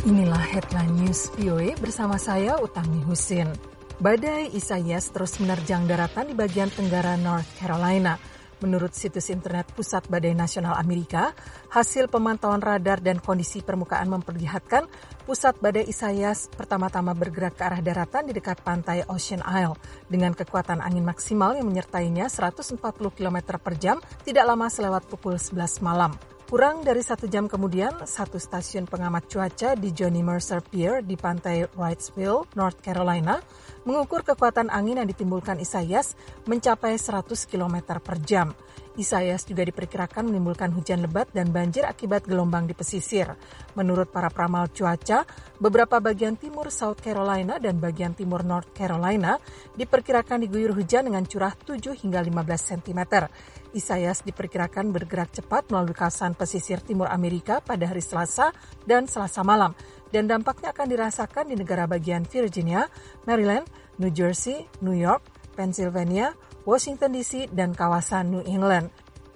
Inilah Headline News VOA bersama saya Utami Husin. Badai Isaias terus menerjang daratan di bagian tenggara North Carolina. Menurut situs internet Pusat Badai Nasional Amerika, hasil pemantauan radar dan kondisi permukaan memperlihatkan pusat badai Isaias pertama-tama bergerak ke arah daratan di dekat pantai Ocean Isle dengan kekuatan angin maksimal yang menyertainya 140 km per jam tidak lama selewat pukul 11 malam. Kurang dari 1 jam kemudian, satu stasiun pengamat cuaca di Johnny Mercer Pier di pantai Wrightsville, North Carolina, mengukur kekuatan angin yang ditimbulkan Isaias mencapai 100 km per jam. Isaias juga diperkirakan menimbulkan hujan lebat dan banjir akibat gelombang di pesisir. Menurut para peramal cuaca, beberapa bagian timur South Carolina dan bagian timur North Carolina diperkirakan diguyur hujan dengan curah 7 hingga 15 cm. Isaias diperkirakan bergerak cepat melalui kawasan pesisir timur Amerika pada hari Selasa dan Selasa malam, dan dampaknya akan dirasakan di negara bagian Virginia, Maryland, New Jersey, New York, Pennsylvania, Washington DC, dan kawasan New England.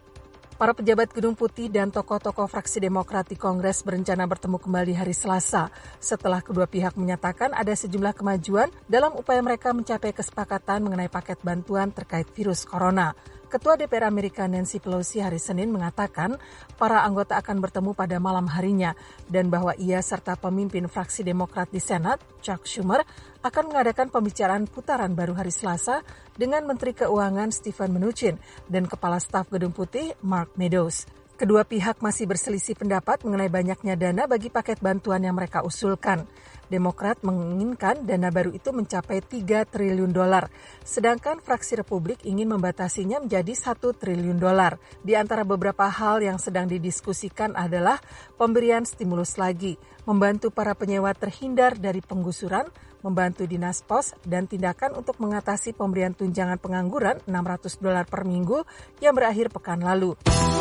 Para pejabat Gedung Putih dan tokoh-tokoh fraksi Demokrat di Kongres berencana bertemu kembali hari Selasa setelah kedua pihak menyatakan ada sejumlah kemajuan dalam upaya mereka mencapai kesepakatan mengenai paket bantuan terkait virus corona. Ketua DPR Amerika Nancy Pelosi hari Senin mengatakan para anggota akan bertemu pada malam harinya dan bahwa ia serta pemimpin fraksi Demokrat di Senat, Chuck Schumer, akan mengadakan pembicaraan putaran baru hari Selasa dengan Menteri Keuangan Steven Mnuchin dan Kepala Staf Gedung Putih Mark Meadows. Kedua pihak masih berselisih pendapat mengenai banyaknya dana bagi paket bantuan yang mereka usulkan. Demokrat menginginkan dana baru itu mencapai 3 triliun dolar, sedangkan fraksi Republik ingin membatasinya menjadi 1 triliun dolar. Di antara beberapa hal yang sedang didiskusikan adalah pemberian stimulus lagi, membantu para penyewa terhindar dari penggusuran, membantu dinas pos, dan tindakan untuk mengatasi pemberian tunjangan pengangguran $600 per minggu yang berakhir pekan lalu.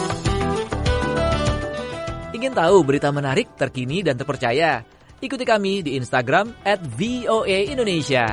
Ingin tahu berita menarik, terkini, dan terpercaya? Ikuti kami di Instagram @VOA_Indonesia.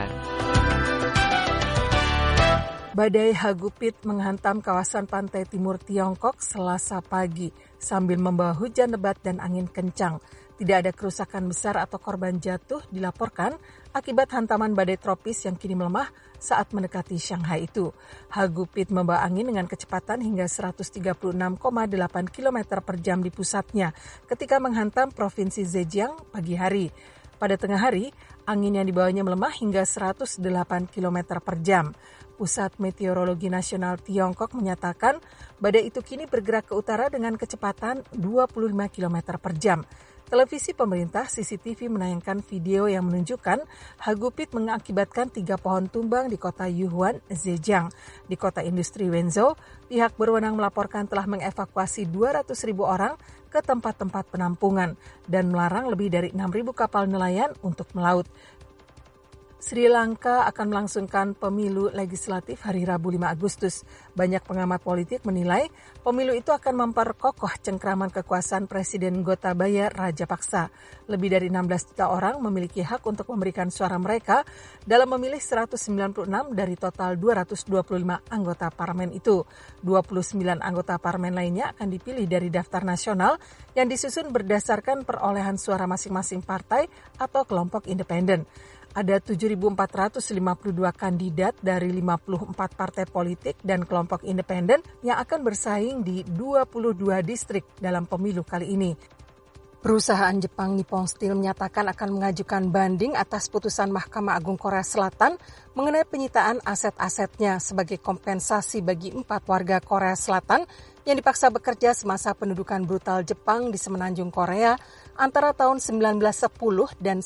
Badai Hagupit menghantam kawasan pantai timur Tiongkok Selasa pagi sambil membawa hujan lebat dan angin kencang. Tidak ada kerusakan besar atau korban jatuh dilaporkan akibat hantaman badai tropis yang kini melemah saat mendekati Shanghai itu. Hagupit membawa angin dengan kecepatan hingga 136,8 km per jam di pusatnya ketika menghantam Provinsi Zhejiang pagi hari. Pada tengah hari, angin yang dibawanya melemah hingga 108 km per jam. Pusat Meteorologi Nasional Tiongkok menyatakan badai itu kini bergerak ke utara dengan kecepatan 25 km per jam. Televisi pemerintah CCTV menayangkan video yang menunjukkan Hagupit mengakibatkan 3 pohon tumbang di kota Yuhuan, Zhejiang. Di kota industri Wenzhou, pihak berwenang melaporkan telah mengevakuasi 200.000 orang ke tempat-tempat penampungan dan melarang lebih dari 6.000 kapal nelayan untuk melaut. Sri Lanka akan melangsungkan pemilu legislatif hari Rabu 5 Agustus. Banyak pengamat politik menilai pemilu itu akan memperkokoh cengkraman kekuasaan Presiden Gotabaya Rajapaksa. Lebih dari 16 juta orang memiliki hak untuk memberikan suara mereka dalam memilih 196 dari total 225 anggota parlemen itu. 29 anggota parlemen lainnya akan dipilih dari daftar nasional yang disusun berdasarkan perolehan suara masing-masing partai atau kelompok independen. Ada 7.452 kandidat dari 54 partai politik dan kelompok independen yang akan bersaing di 22 distrik dalam pemilu kali ini. Perusahaan Jepang Nippon Steel menyatakan akan mengajukan banding atas putusan Mahkamah Agung Korea Selatan mengenai penyitaan aset-asetnya sebagai kompensasi bagi 4 warga Korea Selatan yang dipaksa bekerja semasa pendudukan brutal Jepang di Semenanjung Korea antara tahun 1910 dan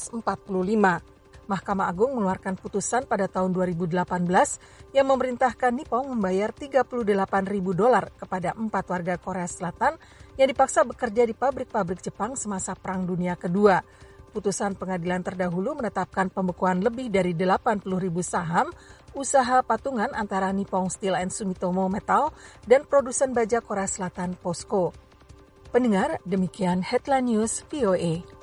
1945. Mahkamah Agung mengeluarkan putusan pada tahun 2018 yang memerintahkan Nippon membayar $38.000 kepada 4 warga Korea Selatan yang dipaksa bekerja di pabrik-pabrik Jepang semasa Perang Dunia Kedua. Putusan pengadilan terdahulu menetapkan pembekuan lebih dari 80.000 saham usaha patungan antara Nippon Steel and Sumitomo Metal dan produsen baja Korea Selatan POSCO. Pendengar, demikian Headline News VOA.